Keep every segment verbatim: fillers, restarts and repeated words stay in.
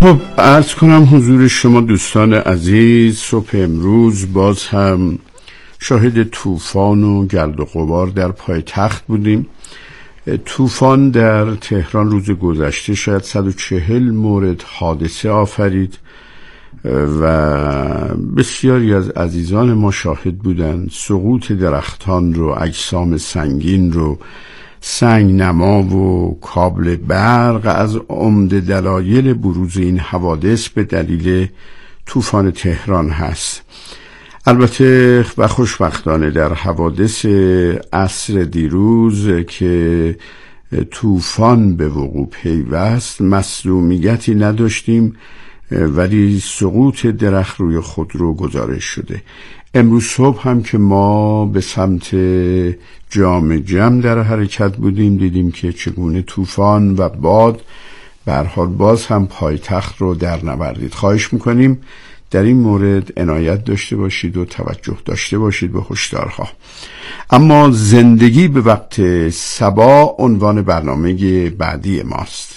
خب عرض کنم حضور شما دوستان عزیز، صبح امروز باز هم شاهد طوفان و گرد و غبار در پایتخت بودیم. طوفان در تهران روز گذشته شاید صد و چهل مورد حادثه آفرید و بسیاری از عزیزان ما شاهد بودند. سقوط درختان رو، اجسام سنگین رو، سنگ نما و کابل برق از عمده دلایل بروز این حوادث به دلیل طوفان تهران هست. البته و خوشبختانه در حوادث عصر دیروز که طوفان به وقوع پیوست مصدومیتی نداشتیم، ولی سقوط درخت روی خودرو گزارش شده. امروز صبح هم که ما به سمت جام جم در حرکت بودیم دیدیم که چگونه طوفان و باد به هر حال باز هم پایتخت رو در نوردید. خواهش میکنیم در این مورد عنایت داشته باشید و توجه داشته باشید به هشدارها. اما زندگی به وقت صبا عنوان برنامه بعدی ماست.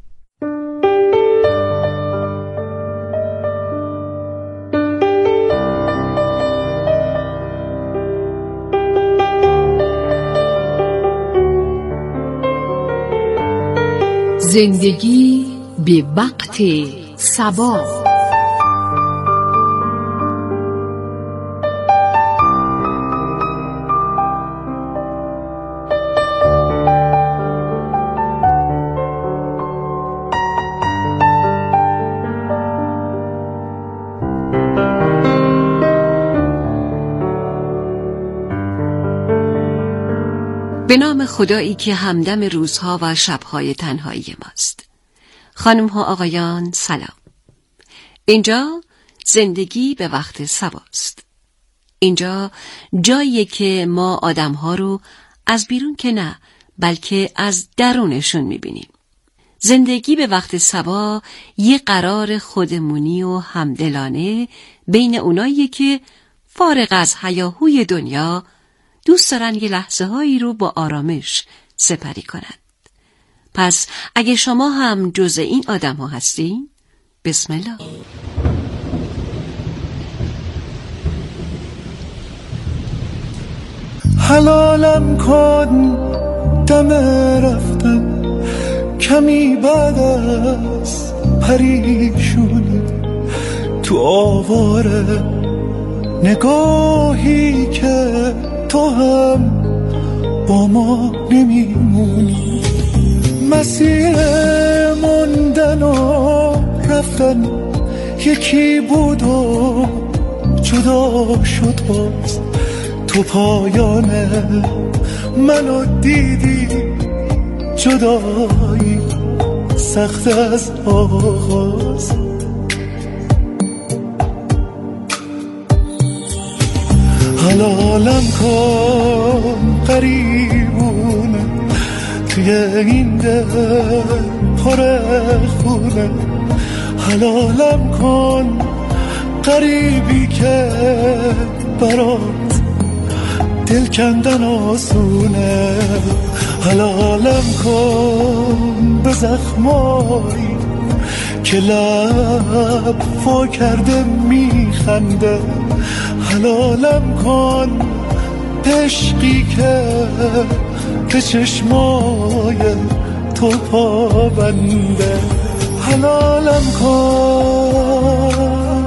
زندگی به وقت صبا. به نام خدایی که همدم روزها و شبهای تنهایی ماست. خانم ها آقایان سلام. اینجا زندگی به وقت صباست. اینجا جاییه که ما آدم ها رو از بیرون که نه بلکه از درونشون میبینیم. زندگی به وقت صبا یه قرار خودمونی و همدلانه بین اونایی که فارغ از هیاهوی دنیا دوست دارن یه لحظه هایی رو با آرامش سپری کنند. پس اگه شما هم جز این آدم ها هستین، بسم الله. حلالم کن دم رفتن کمی بعد از پریشونی تو آواره نگاهی که تو هم با ما نمیمونی. مسیر موندن و رفتن یکی بود و جدا شد باز. تو پایانه منو دیدی جدایی سخت از آغاز. حلالم کن قریبونه توی این دل پر خونه. حلالم کن قریبی که برات دل کندن آسونه. حلالم کن به زخمایی که لب وا کرده میخنده. حلالم کن عشقی که به چشمای تو پابنده. حلالم کن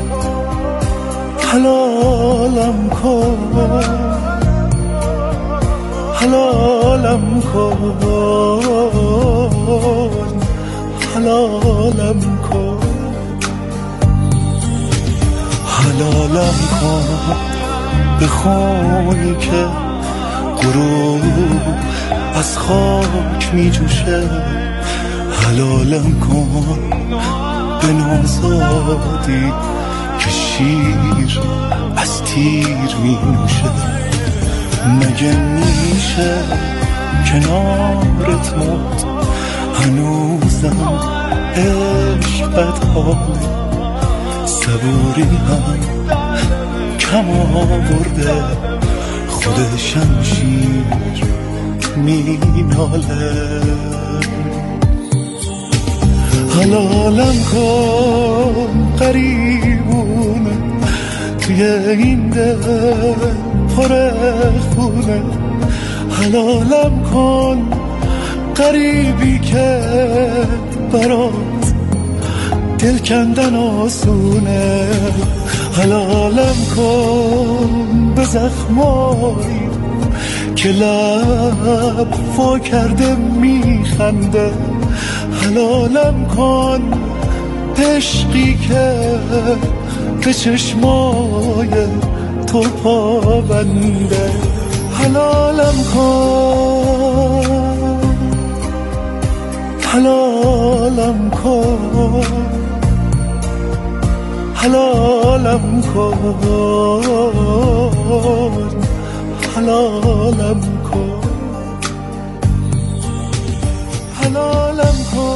حلالم کن حلالم کن حلالم کن حلالم کن به خونی که غروب از خاک می جوشه. حلالم کن به نوزادی که شیر از تیر می نوشه. مگه میشه کنارت موت هنوزم عشق بدحاله. صبوری هم کم آورده خود شمشیر می ناله. حلالم کن قریبونه توی این دل پر خونه، حلالم کن قریبی که برات دل کندن آسونه، حلالم کن به زخمایی که لب وا کرده میخنده، حلالم کن عشقی که به چشمای تو پابنده، حلالم کن حلالم کن حلالم کن حلالم کن حلالم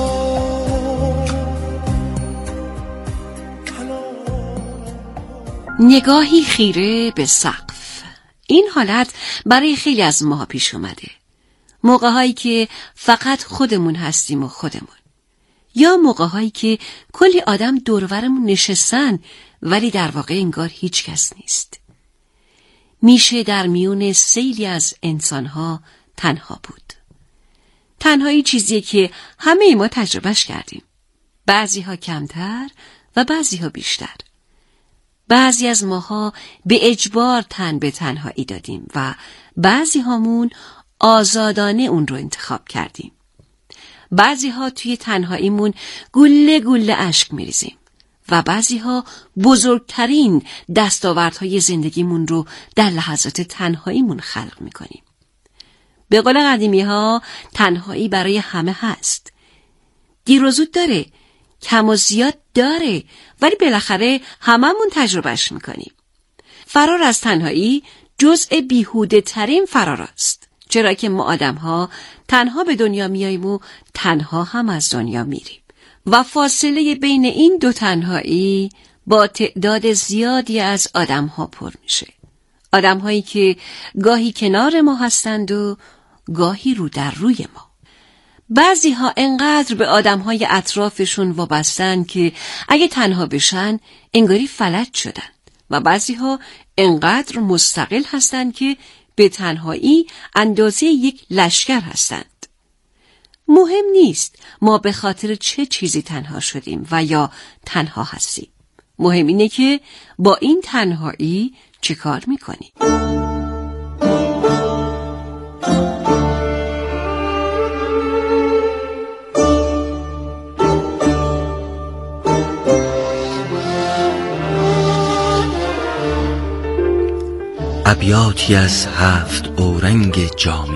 کن. نگاهی خیره به سقف. این حالت برای خیلی از ماها پیش اومده. موقع‌هایی که فقط خودمون هستیم و خودمون، یا موقع‌هایی که کلی آدم دورورمون نشستن ولی در واقع انگار هیچ کس نیست. میشه در میون سیلی از انسان‌ها تنها بود. تنهایی چیزیه که همه ما تجربهش کردیم. بعضی‌ها کمتر و بعضی‌ها بیشتر. بعضی از ماها به اجبار تن به تنهایی دادیم و بعضی هامون آزادانه اون رو انتخاب کردیم. بعضی ها توی تنهاییمون گله گله اشک میریزیم و بعضی ها بزرگترین دستاوردهای زندگیمون رو در لحظات تنهاییمون خلق میکنیم. به قول قدیمی ها تنهایی برای همه هست. دیر و زود داره، کم و زیاد داره، ولی بالاخره هممون تجربهش میکنیم. فرار از تنهایی جزء بیهوده ترین فرار است، چرا که ما آدم ها تنها به دنیا میاییم و تنها هم از دنیا میریم و فاصله بین این دو تنهایی با تعداد زیادی از آدم ها پر میشه. آدم هایی که گاهی کنار ما هستند و گاهی رو در روی ما. بعضی ها انقدر به آدم های اطرافشون وابستن که اگه تنها بشن انگاری فلج شدن و بعضی ها انقدر مستقل هستن که به تنهایی اندازه یک لشکر هستند. مهم نیست ما به خاطر چه چیزی تنها شدیم و یا تنها هستیم. مهم اینه که با این تنهایی چه کار میکنیم. ابیاتی از هفت اورنگ جامی.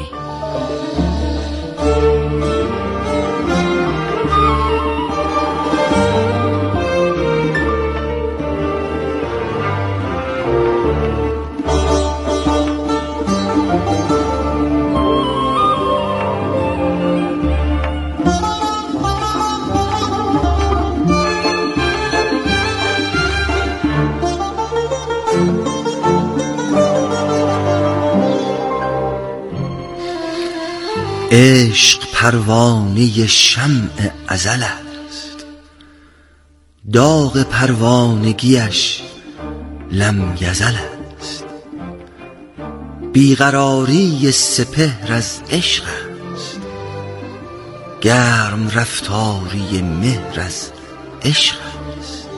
عشق پروانه شمع ازل است، داغ پروانگیش لم یزل است. بیقراری سپهر از عشق است، گرم رفتاری مهر از عشق است.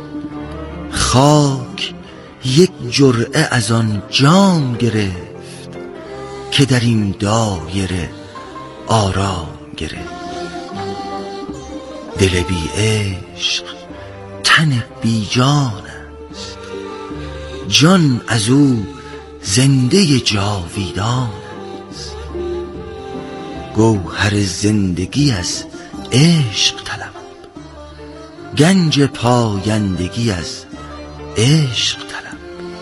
خاک یک جرعه از آن جام گرفت که در این دایره آرام گرفت. دل بی عشق تن بی جان است، جان از او زنده جاویدان است. گوهر زندگی از عشق طلب، گنج پایندگی از عشق طلب.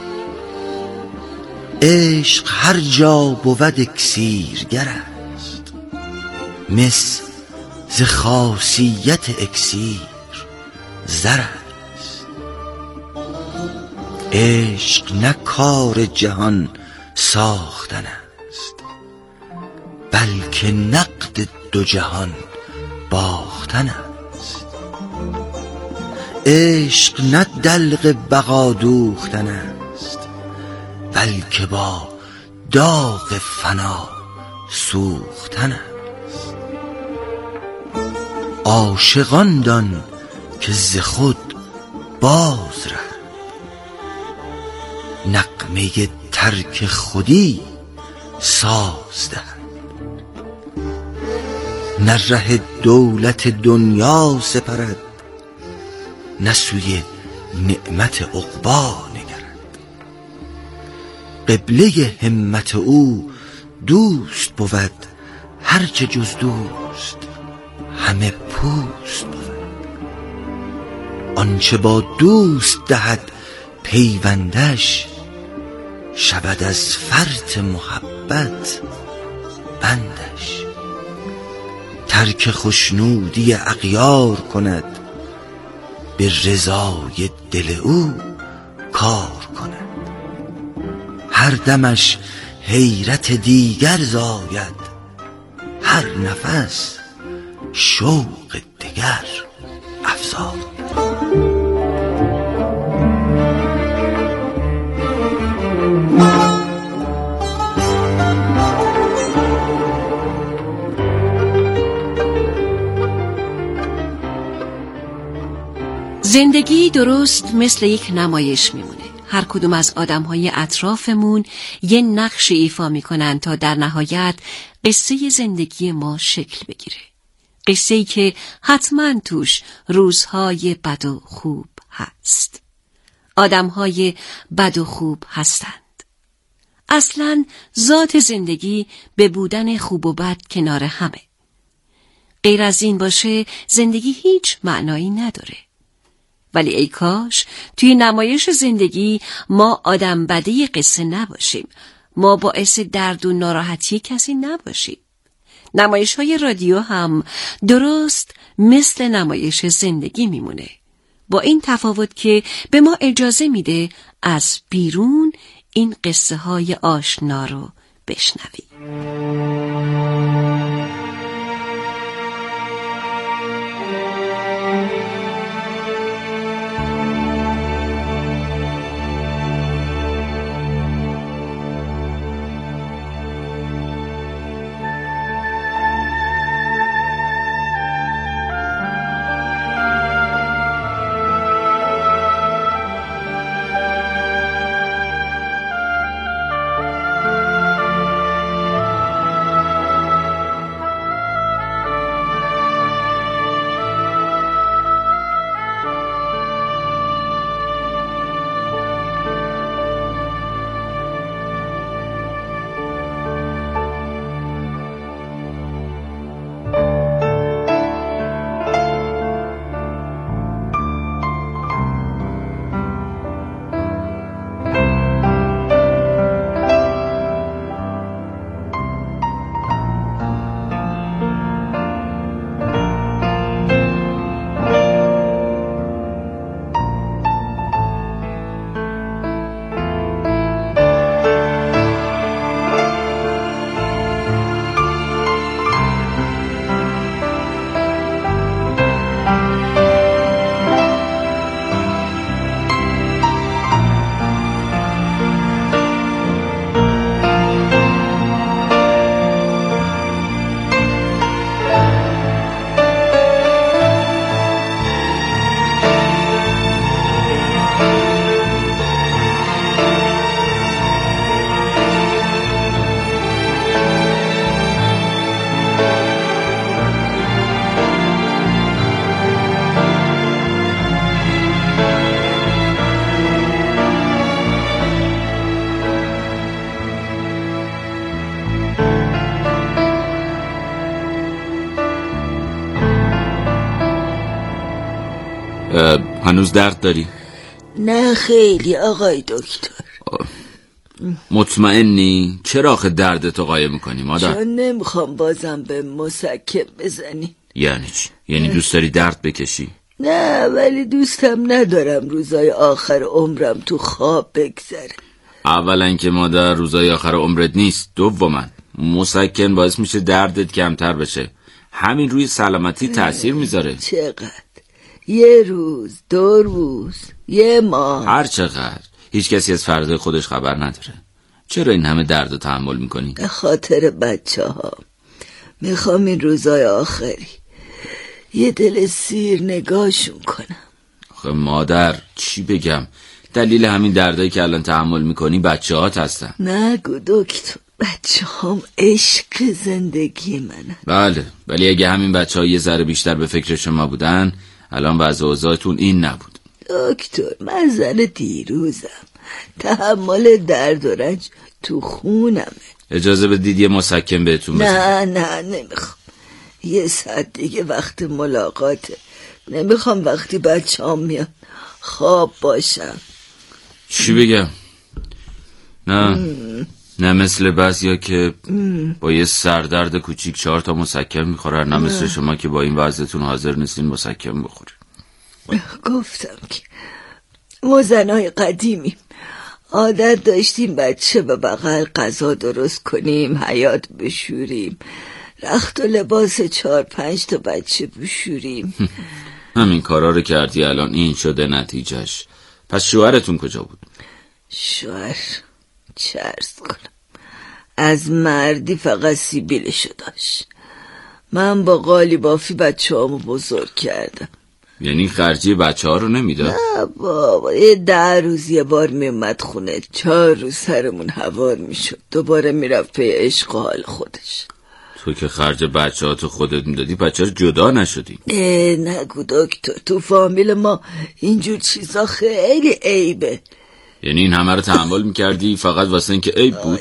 عشق هر جا بود اکسیرگر است، مس ز خاصیت اکسیر زر است. عشق نه کار جهان ساختن است، بلکه نقد دو جهان باختن است. عشق نه دلق بقا دوختن است، بلکه با داغ فنا سوختن است. عاشقان دان که ز خود باز رفت، نغمه ترک خودی ساز دهد. نه ره دولت دنیا سپرد، نه سوی نعمت عقبی نگرد. قبله همت او دوست بود، هرچه جز دوست همه پوست بود. آنچه با دوست دهد پیوندش، شود از فرط محبت بندش. ترک خوشنودی اغیار کند، به رضای دل او کار کند. هر دمش حیرت دیگر زاید، هر نفس شوق دگر افزاید. زندگی درست مثل یک نمایش میمونه. هر کدوم از آدم‌های اطرافمون یه نقش ایفا میکنن تا در نهایت قصه زندگی ما شکل بگیره. قصه‌ای که حتما توش روزهای بد و خوب هست. آدم‌های بد و خوب هستند. اصلاً ذات زندگی به بودن خوب و بد کنار همه. غیر از این باشه زندگی هیچ معنایی نداره. ولی ای کاش توی نمایش زندگی ما آدم بده قصه نباشیم. ما باعث درد و ناراحتی کسی نباشیم. نمایش های رادیو هم درست مثل نمایش زندگی میمونه، با این تفاوت که به ما اجازه میده از بیرون این قصه های آشنا رو بشنویم. هنوز درد داری؟ نه خیلی آقای دکتر. مطمئنی؟ چرا آخه دردتو قایم میکنی مادر؟ چون نمیخوام بازم به مسکن بزنی. یعنی چی؟ یعنی دوست داری درد بکشی؟ نه ولی دوستم ندارم روزای آخر عمرم تو خواب بگذره. اولا که مادر روزای آخر عمرت نیست، دوما مسکن باعث میشه دردت کمتر بشه، همین روی سلامتی تأثیر میذاره. چقدر یه روز، دو روز، یه ماه، هر چقدر. هیچ کسی از فردا خودش خبر نداره. چرا این همه درد رو تحمل میکنی؟ به خاطر بچه ها. میخوام این روزای آخری یه دل سیر نگاهشون کنم. آخه مادر چی بگم؟ دلیل همین دردایی که الان تحمل میکنی بچه هات هستن. نگو دکتر، بچه هم عشق زندگی منه. بله، ولی اگه همین بچه ها یه ذره بیشتر به فکر شما بودن الان وضع اوضاعتون این نبود. دکتر من زن دیروزم، تحمل درد و رنج تو خونمه. اجازه بدید یه مسکن بهتون بزنم. نه نه نمیخوام، یه ساعت دیگه وقت ملاقاته. نمیخوام وقتی بچه هم میاد خواب باشم. چی بگم؟ نه مم. نه مثل بعضیا که مم. با یه سردرد کوچیک چهار تا مسکن میخورن، نه مثل شما که با این وضعتون حاضر نیستین مسکن بخورین. گفتم که ما زنای قدیمیم، عادت داشتیم بچه به بغل غذا درست کنیم، حیاط بشوریم، رخت و لباس چهار پنج تا بچه بشوریم. همین کارا رو کردی، الان این شده نتیجهش. پس شوهرتون کجا بود؟ شوهر چه عرض کنم، از مردی فقط سیبیلشو داشت. من با قالی بافی بچه هامو بزرگ کردم. یعنی خرجی بچه ها رو نمیداد؟ نه بابا، یه ده روز یه بار میومد خونه، چهار روز سرمون هوار میشد، دوباره میرفت پی عشق و حال خودش. تو که خرج بچه ها تو خودت میدادی، بچه ها جدا نشدی؟ اه نگو دکتر، تو فامیل ما اینجور چیزا خیلی عیبه. یعنی این همه رو تحمل میکردی فقط واسه این که عیب بود؟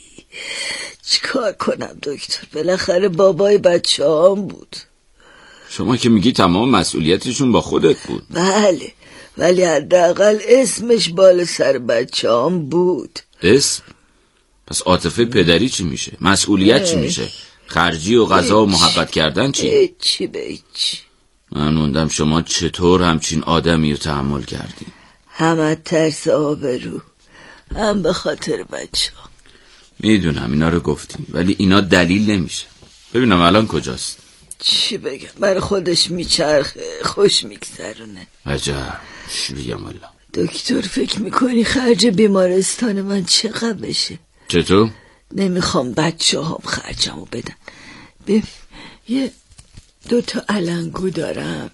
چیکار کنم دکتر، بالاخره بابای بچه هم بود. شما که میگی تمام مسئولیتشون با خودت بود. بله، ولی حداقل اسمش بالا سر بچه هم بود. اسم؟ پس عاطفه پدری چی میشه؟ مسئولیت چی میشه؟ خرجی و غذا و محبت کردن چی؟ چی به چی؟ من موندم شما چطور همچین آدمی رو تحمل کردی؟ هم ترس آبرو، هم به خاطر بچه ها. میدونم اینا رو گفتی، ولی اینا دلیل نمیشه. ببینم الان کجاست؟ چی بگم، برای خودش میچرخه، خوش میگذرونه. عجب، چی بگم والا. دکتر فکر میکنی خرج بیمارستان من چقدر بشه؟ چطور؟ نمیخوام بچه هم خرجمو بدن. ببین یه دو تا علنگو دارم،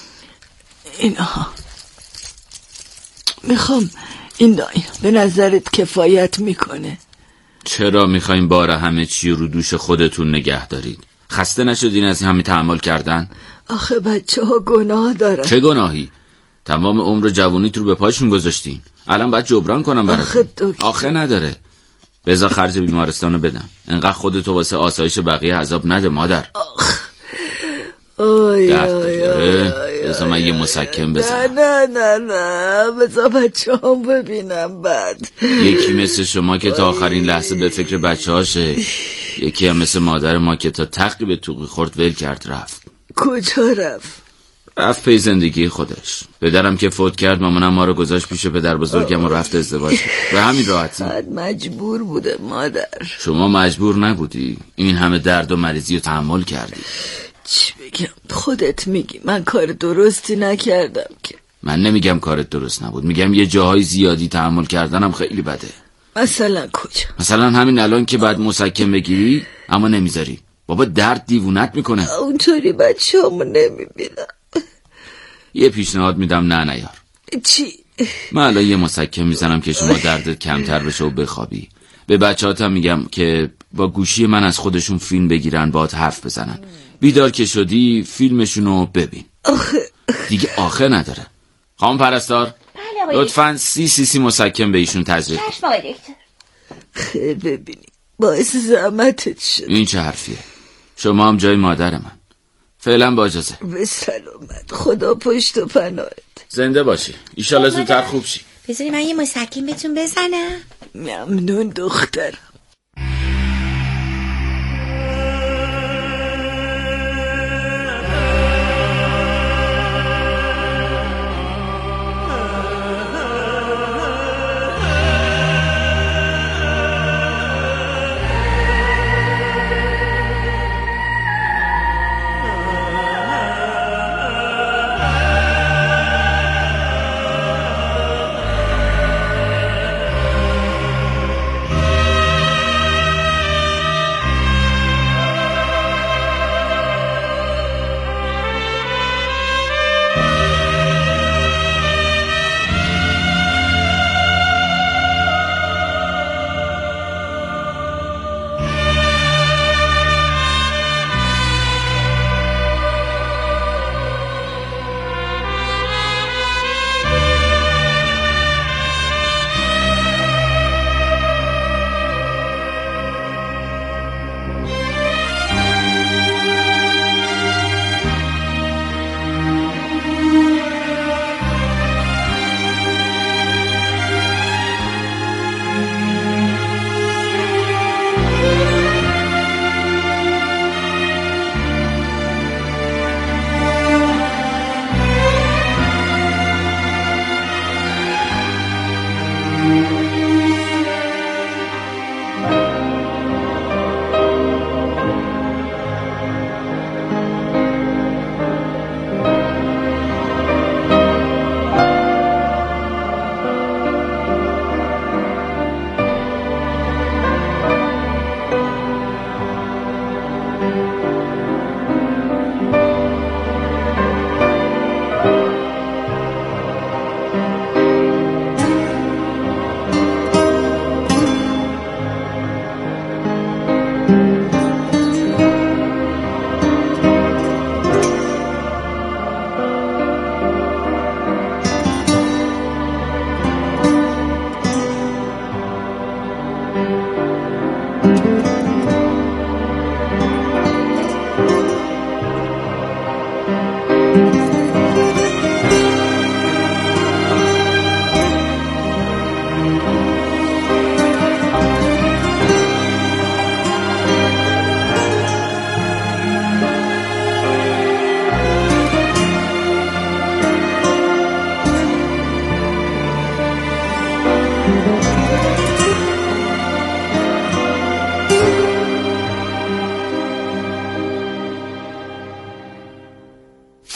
اینها میخوام این دایم به نظرت کفایت میکنه؟ چرا میخواین بار همه چی رو دوش خودتون نگه دارید؟ خسته نشدین از همه تحمل کردن؟ آخه بچه ها گناه دارن. چه گناهی؟ تمام عمر جوونیت رو به پاشون گذاشتین، الان باید جبران کنم براتون. آخه دکتر، آخه نداره. بذار خرج بیمارستانو بدم، انقدر خودتو واسه آسایش بقیه عذاب نده مادر. آخ آی آی آی بذار من یه مسکن بزنم. نه نه نه بذار بچه هم ببینم بعد. یکی مثل شما که تا آخرین لحظه به فکر بچه هاشه، یکی هم مثل مادر ما که تا تقی به توقی خورد ول کرد رفت. کجا رفت؟ رفت پی زندگی خودش. پدرم که فوت کرد مامانم ما رو گذاشت پیش پدر بزرگم و رفت ازدواج. به همین راحتی. مجبور بوده مادر. شما مجبور نبودی، این همه درد و مریضی رو تحمل کردی. چی بگم، خودت میگی من کار درستی نکردم که. من نمیگم کارت درست نبود، میگم یه جاهای زیادی تحمل کردنم خیلی بده. مثلا کجا؟ مثلا همین الان که بعد مسکن بگیری اما نمیذاری. بابا درد دیوونت میکنه. اونطوری بچه همو نمیبینم. یه پیشنهاد میدم، نه نیار. چی؟ من الان یه مسکن میزنم که شما دردت کمتر بشه و بخوابی. به بچه‌هاتم میگم که با گوشی من از خودشون فیلم بگیرن، باهات حرف بزنن. بیدار که شدی فیلمشونو ببین. آخه دیگه آخه نداره. خانم پرستار لطفاً سی سی سی مسکن به ایشون تزریق کن. خیلی ببینی باعث زحمتت شد. این چه حرفیه؟ شما هم جای مادر من. فعلا با اجازه. به سلامت، خدا پشت و پناهت. زنده باشی، ایشالله زودتر خوب شی. بذاری من یه مسکن بهتون بزنم. ممنون دخترم.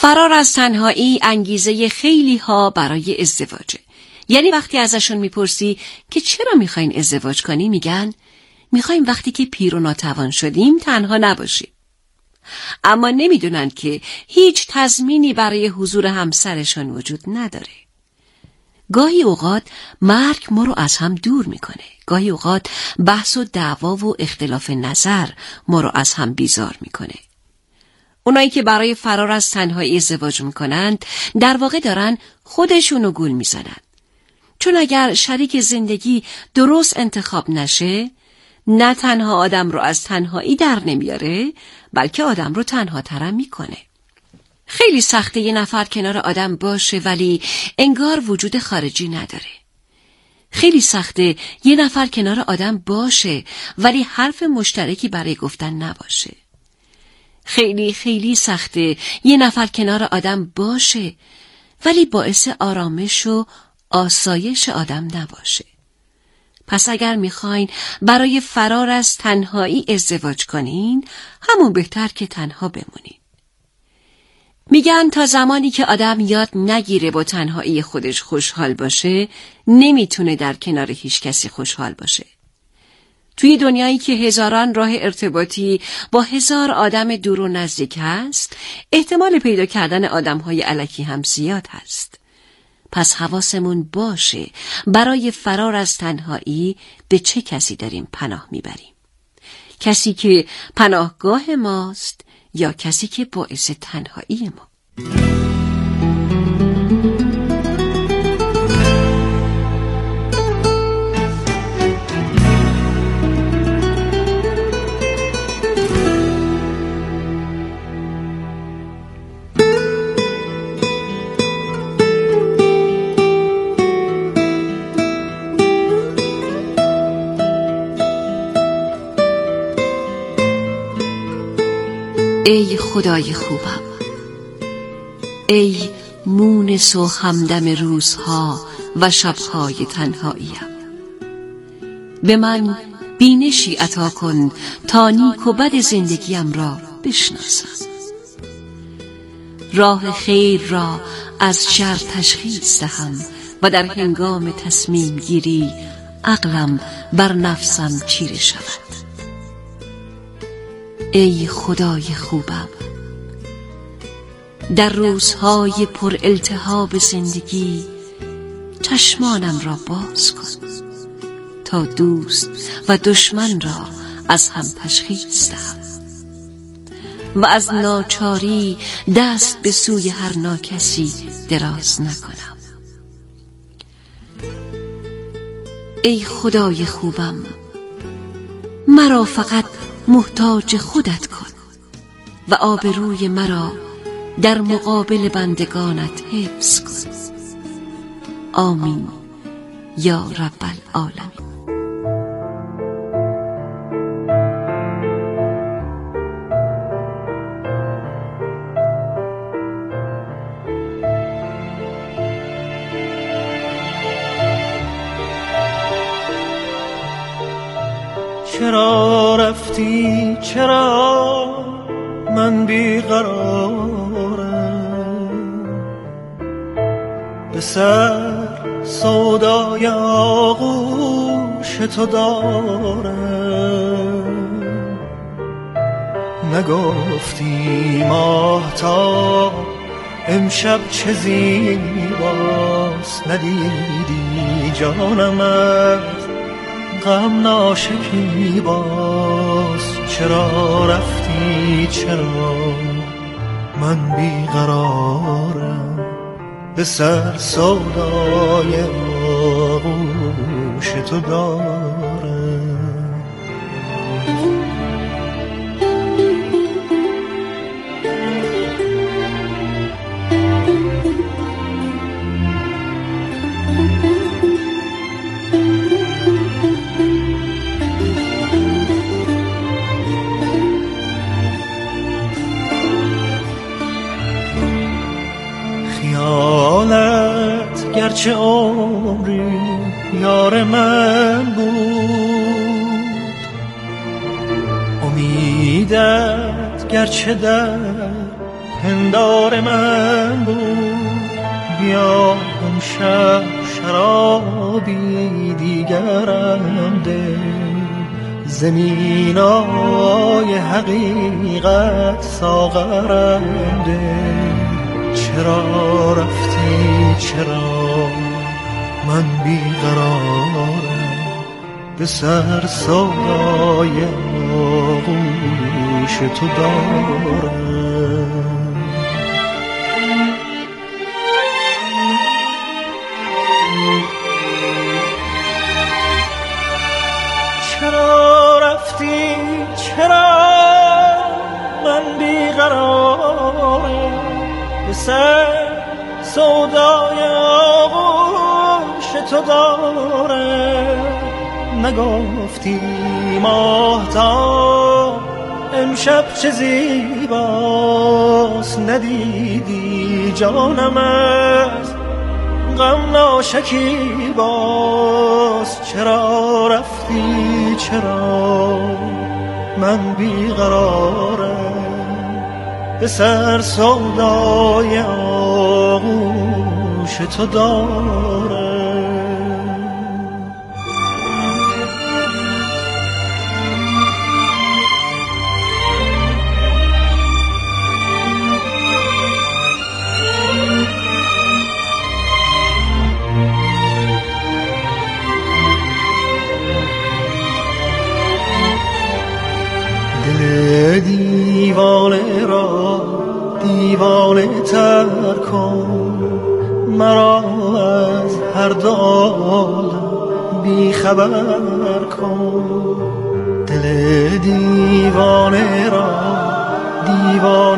فرار از تنهایی انگیزه خیلی ها برای ازدواجه. یعنی وقتی ازشون میپرسی که چرا میخواین ازدواج کنی، میگن میخوایم وقتی که پیر و ناتوان شدیم تنها نباشیم. اما نمیدونن که هیچ تضمینی برای حضور همسرشون وجود نداره. گاهی اوقات مرگ ما رو از هم دور میکنه. گاهی اوقات بحث و دعوا و اختلاف نظر ما رو از هم بیزار میکنه. اونایی که برای فرار از تنهایی ازدواج میکنند در واقع دارن خودشونو گول میزنن. چون اگر شریک زندگی درست انتخاب نشه، نه تنها آدم رو از تنهایی در نمیاره، بلکه آدم رو تنها ترم میکنه. خیلی سخته یه نفر کنار آدم باشه ولی انگار وجود خارجی نداره. خیلی سخته یه نفر کنار آدم باشه ولی حرف مشترکی برای گفتن نباشه. خیلی خیلی سخته یه نفر کنار آدم باشه ولی باعث آرامش و آسایش آدم نباشه. پس اگر میخواین برای فرار از تنهایی ازدواج کنین، همون بهتر که تنها بمونین. میگن تا زمانی که آدم یاد نگیره با تنهایی خودش خوشحال باشه، نمیتونه در کنار هیچ کسی خوشحال باشه. توی دنیایی که هزاران راه ارتباطی با هزار آدم دور و نزدیک هست، احتمال پیدا کردن آدم‌های الکی هم زیاد هست. پس حواسمون باشه برای فرار از تنهایی به چه کسی داریم پناه میبریم. کسی که پناهگاه ماست یا کسی که باعث تنهایی ما. ای خدای خوبم، ای مونس و همدم روزها و شبهای تنهاییم، به من بینشی عطا کن تا نیک و بد زندگیم را بشناسم. راه خیر را از شر تشخیص دهم و در هنگام تصمیم گیری عقلم بر نفسم چیره شود. ای خدای خوبم، در روزهای پر التهاب زندگی چشمانم را باز کن تا دوست و دشمن را از هم تشخیص دهم و از ناچاری دست به سوی هر ناکسی دراز نکنم. ای خدای خوبم، مرا فقط محتاج خودت کن و آبروی مرا در مقابل بندگانت حفظ کن. آمین یا رب العالمین. چرا رفتی، چرا من بیقرارم، به سر سودای آغوش تو دارم. نگفتی ماهتاب امشب چه زیباست، ندیدی جانمت غم ناشکی باز. چرا رفتی، چرا من بیقرارم، به سر سودای آغوش تو دارم. خیالت گرچه عمری یار من بود، امیدت گرچه در پندار من بود. بیا امشب شرابی دیگرم ده، زمینای حقیقت ساغرم ده. چرا رفتی چرا من بیقرارم، به سر سودای آغوش تو دارم. چرا رفتی چرا من بیقرارم، به سر سودای آغوش تو دارم. نگفتی ماهتاب امشب چه زیباست، ندیدی جانم از غم ناشکیباست. چرا رفتی چرا من بیقرارم، به سر سودای آغوش تو دارم. دیوانه را دیوانه تر کن، مرا از هر دو عالم بی خبر کن. دل دیوانه را دیوانه